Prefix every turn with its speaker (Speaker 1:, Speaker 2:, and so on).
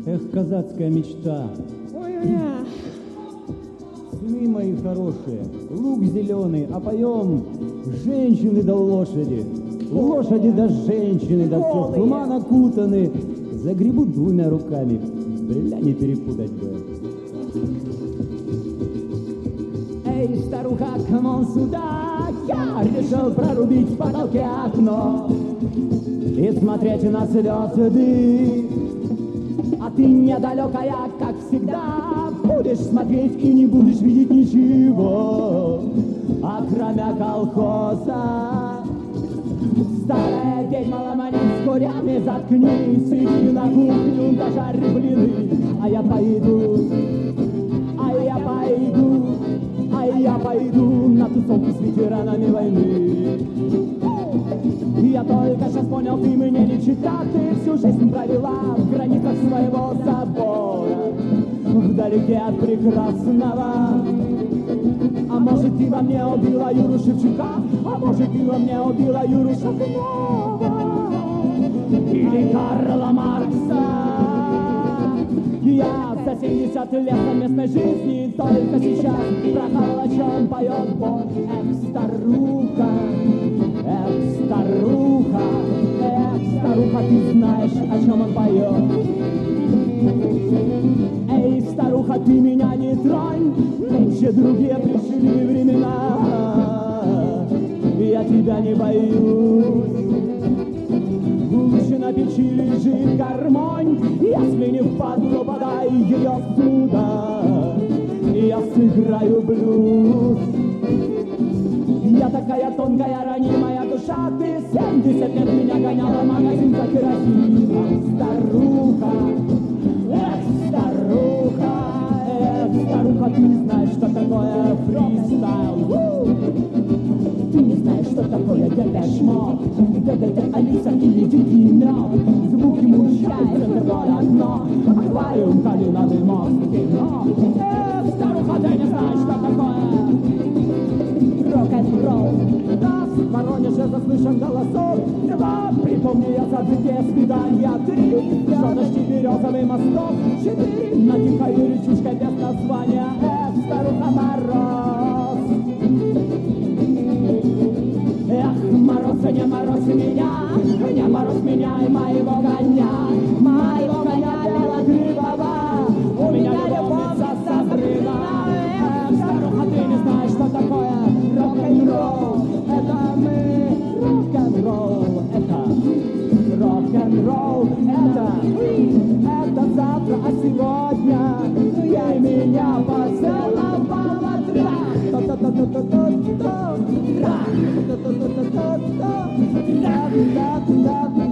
Speaker 1: Эх, казацкая мечта.
Speaker 2: Ой-ой-ой.
Speaker 1: Сыны мои хорошие, лук зеленый, а поем женщины да лошади. Лошади да женщины, да все в туман окутаны. Загребут двумя руками, бля, не перепутать бы. Эй, старуха, камон сюда, я решил прорубить в потолке окно и смотреть на звезды. А ты недалекая, как всегда, будешь смотреть и не будешь видеть ничего, окромя колхоза. Старая ведьма ломанит с корями, заткнись, иди на кухню, дожарь блины, а я пойду на тусовку с ветеранами войны. Я только сейчас понял, ты мне не чита, ты всю жизнь провела в границах своего забора, вдалеке от прекрасного. А может, ты во мне убила Юру Шевчука, а может, ты во мне убила Юру Шатунова или Карла Маркса. Я за 70 лет совместной жизни только сейчас прохавал, о чем поет Бог. Эх, старуха, ты знаешь, о чем он поет. Эй, старуха, ты меня не тронь, нынче другие пришли времена. Я тебя не боюсь. Лучше на печи лежит гармонь, я сменив падлу, подай ее сюда, я сыграю блюз. Я такая тонкая, ранимая душа, ты 70 лет меня гоняла в магазин за керосином. Старуха, ты не знаешь, что такое фристайл. Ты не знаешь, что такое Депеш Мод, ДДТ, Алиса или Дикий Мед. Звуки мучают, центровое окно, аквариум, калиновый мост, кино. Старуха, ты не знаешь, что такое рок-н-ролл. Раз, в Воронеже заслышан голосов, два, припомни я события свидания, три, желточки березовый мостов, четыре, на тихой речушкой без названия, старуха Мороз. Эх, мороз, не морозь меня и моего коня белогривого, у меня любовница Сабрина. Эх, старуха, ты не знаешь, что такое рок-н-ролл, это мы, рок-н-ролл, это завтра, а сегодня ты меня поцеловала, трах.